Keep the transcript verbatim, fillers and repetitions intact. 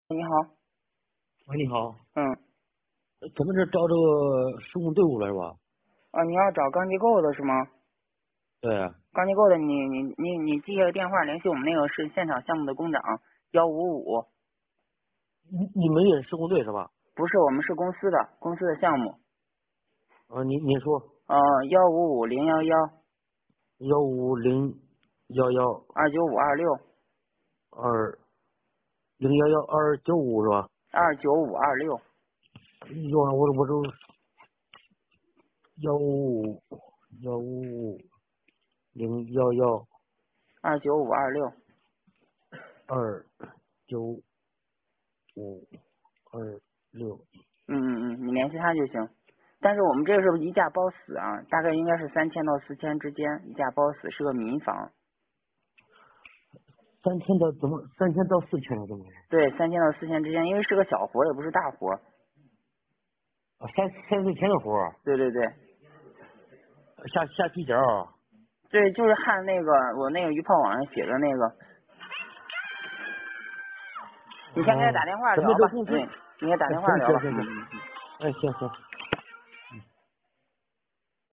你好。 喂，你好， 嗯。 咱们这招这个施工队伍了是吧？ 啊，你要找钢结构的是吗？ 对。 钢结构的，你你你你记个电话联系我们那个是现场项目的工长幺五五。 你你们也是施工队是吧？ 不是，我们是公司的公司的项目。 啊，你你说。 呃，幺五五零幺幺幺五零幺幺二九五二六二零幺幺二九五是吧？ 二九五二六。 哟，我我都幺五幺五零幺幺二九五二六。 二九五二六。 嗯嗯嗯，你联系他就行。但是我们这个是一价包死啊，大概应该是三千到四千之间，一价包死，是个民房。 三千到怎么？三千到四千了怎么？ 对，三千到四千之间，因为是个小活，也不是大活。 啊，三三四千的活儿。 对对对。 下下皮角。 对，就是焊那个我那个鱼炮网上写的那个。你先给他哦， 打电话咱们聊吧， 这公司。 嗯，你给他打电话聊吧， 行行行行。 嗯嗯嗯。 哎，行行。